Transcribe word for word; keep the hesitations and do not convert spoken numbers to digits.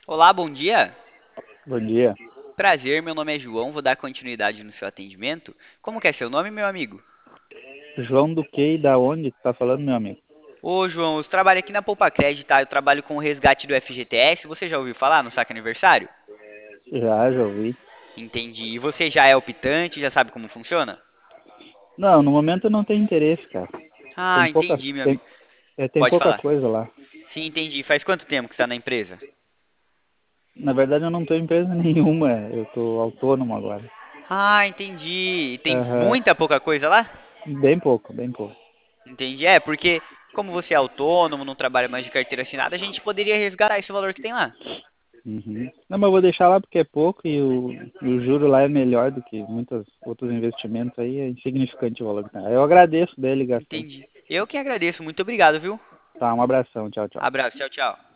Olá, bom dia. Bom dia. Prazer, meu nome é João, vou dar continuidade no seu atendimento. Como que é seu nome, meu amigo? João do que da onde tu tá falando, meu amigo? Ô, João, eu trabalho aqui na Poupa Crédito, tá? Eu trabalho com o resgate do F G T S. Você já ouviu falar no saque aniversário? Já, já ouvi. Entendi. E você já é optante, já sabe como funciona? Não, no momento eu não tenho interesse, cara. Ah, Tem pouca, entendi, meu tem, amigo. é, tem Pode pouca falar. coisa lá. Sim, entendi. Faz quanto tempo que você está na empresa? Na verdade eu não tô em empresa nenhuma, eu tô autônomo agora. Ah, entendi. Tem Aham. muita pouca coisa lá? Bem pouco, bem pouco. Entendi. É, porque como você é autônomo, não trabalha mais de carteira assinada, a gente poderia resgatar esse valor que tem lá. Uhum. Não, mas eu vou deixar lá porque é pouco e o, e o juro lá é melhor do que muitos outros investimentos aí, é insignificante o valor que tá. Eu agradeço da ligação. Entendi. Eu que agradeço. Muito obrigado, viu? Tá, um abração, tchau, tchau. Abraço. Tchau, tchau.